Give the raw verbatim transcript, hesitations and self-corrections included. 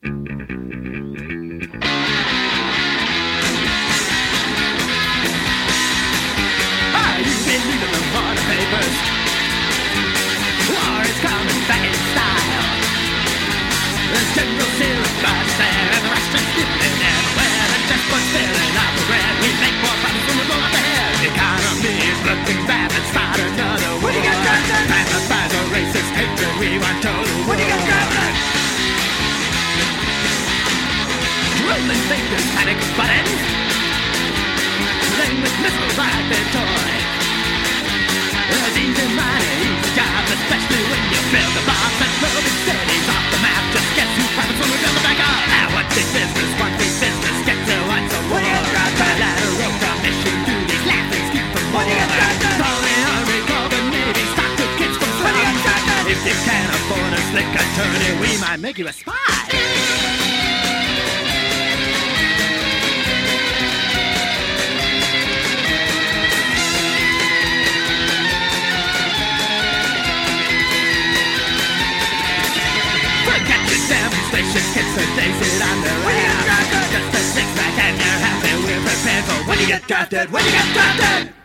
Ah, you've been reading the water papers. War is coming back in style. There's General Syrup there, and the Russians dipping everywhere. And just what's filling up the bread. We make more profits from the road ahead. The economy is looking bad. Let's start another war. What do you got, Captain? Panicked by the racist hatred, we want total war. What do you got, Captain? Rolling fingers, panic buttons. Playing with missiles like they're toys. It's easy money, easy job, especially when you build the bombs and blow the cities off the map. Just guess who profits when we build them back up. Now what's big business, what's big business, get to what's a war. Bilateral commission, do these laughing keep from war. Call the army, call the navy, stop the kids from slums. If you can't afford a slick attorney, we might make you a spy. Demonstrations, kids and days it on their own. Just a six pack and you're happy. We're prepared for when you get drafted. When you get drafted.